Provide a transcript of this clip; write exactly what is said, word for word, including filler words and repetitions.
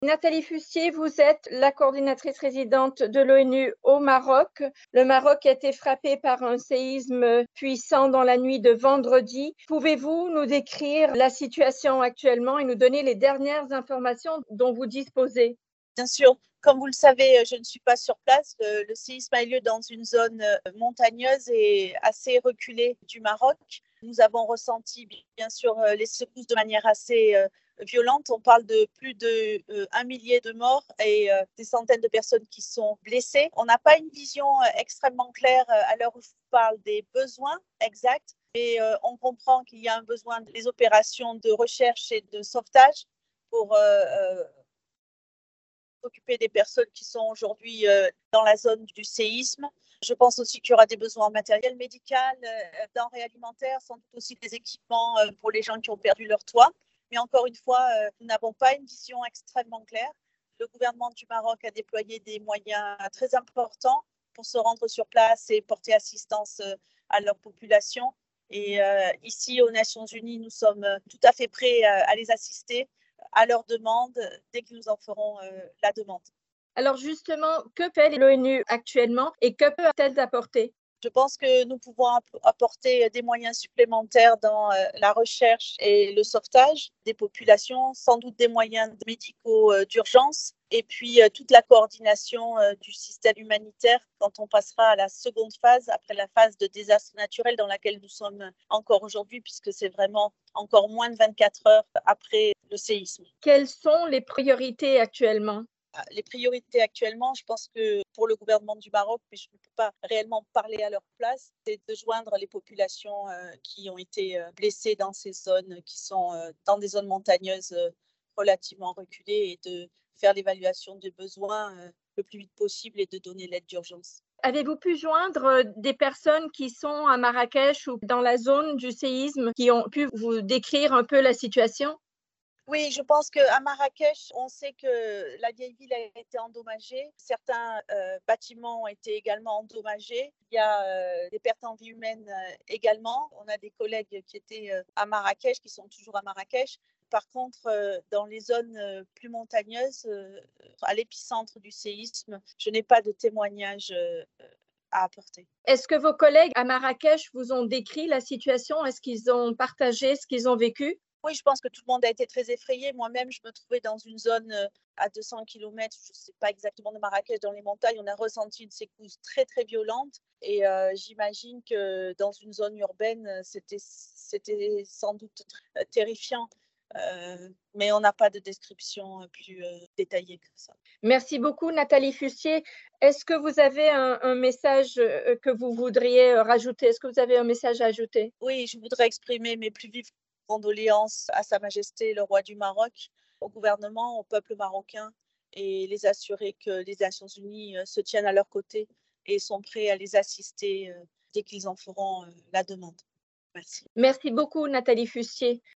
Nathalie Fustier, vous êtes la coordinatrice résidente de l'ONU au Maroc. Le Maroc a été frappé par un séisme puissant dans la nuit de vendredi. Pouvez-vous nous décrire la situation actuellement et nous donner les dernières informations dont vous disposez? Bien sûr, comme vous le savez, je ne suis pas sur place. Le, le séisme a eu lieu dans une zone montagneuse et assez reculée du Maroc. Nous avons ressenti bien sûr les secousses de manière assez euh, violente. On parle de plus de euh, un millier de morts et euh, des centaines de personnes qui sont blessées. On n'a pas une vision euh, extrêmement claire euh, à l'heure où je vous parle des besoins exacts, mais euh, on comprend qu'il y a un besoin des opérations de recherche et de sauvetage pour euh, euh, s'occuper des personnes qui sont aujourd'hui euh, dans la zone du séisme. Je pense aussi qu'il y aura des besoins en matériel médical, euh, denrées alimentaires, sans doute aussi des équipements euh, pour les gens qui ont perdu leur toit. Mais encore une fois, euh, nous n'avons pas une vision extrêmement claire. Le gouvernement du Maroc a déployé des moyens très importants pour se rendre sur place et porter assistance euh, à leur population. Et euh, ici, aux Nations Unies, nous sommes tout à fait prêts à, à les assister à leur demande dès que nous en ferons euh, la demande. Alors justement, que fait l'ONU actuellement et que peut-elle apporter? Je pense que nous pouvons apporter des moyens supplémentaires dans la recherche et le sauvetage des populations, sans doute des moyens médicaux d'urgence et puis toute la coordination du système humanitaire quand on passera à la seconde phase, après la phase de désastre naturel dans laquelle nous sommes encore aujourd'hui, puisque c'est vraiment encore moins de vingt-quatre heures après le séisme. Quelles sont les priorités actuellement? Les priorités actuellement, je pense que pour le gouvernement du Maroc, mais je ne peux pas réellement parler à leur place, c'est de joindre les populations euh, qui ont été euh, blessées dans ces zones, qui sont euh, dans des zones montagneuses euh, relativement reculées, et de faire l'évaluation des besoins euh, le plus vite possible et de donner l'aide d'urgence. Avez-vous pu joindre des personnes qui sont à Marrakech ou dans la zone du séisme qui ont pu vous décrire un peu la situation? Oui, je pense qu'à Marrakech, on sait que la vieille ville a été endommagée. Certains euh, bâtiments ont été également endommagés. Il y a euh, des pertes en vie humaine euh, également. On a des collègues qui étaient euh, à Marrakech, qui sont toujours à Marrakech. Par contre, euh, dans les zones euh, plus montagneuses, euh, à l'épicentre du séisme, je n'ai pas de témoignages euh, à apporter. Est-ce que vos collègues à Marrakech vous ont décrit la situation? Est-ce qu'ils ont partagé ce qu'ils ont vécu? Oui, je pense que tout le monde a été très effrayé. Moi-même, je me trouvais dans une zone euh, à deux cents kilomètres, je ne sais pas exactement de Marrakech, dans les montagnes. On a ressenti une secousse très, très violente. Et euh, j'imagine que dans une zone urbaine, c'était, c'était sans doute euh, terrifiant. Euh, mais on n'a pas de description plus euh, détaillée que ça. Merci beaucoup, Nathalie Fustier. Est-ce que vous avez un, un message euh, que vous voudriez euh, rajouter? Est-ce que vous avez un message à ajouter? Oui, je voudrais exprimer mes plus vives condoléances à Sa Majesté le roi du Maroc, au gouvernement, au peuple marocain, et les assurer que les Nations Unies euh, se tiennent à leur côté et sont prêts à les assister euh, dès qu'ils en feront euh, la demande. Merci. Merci beaucoup, Nathalie Fustier.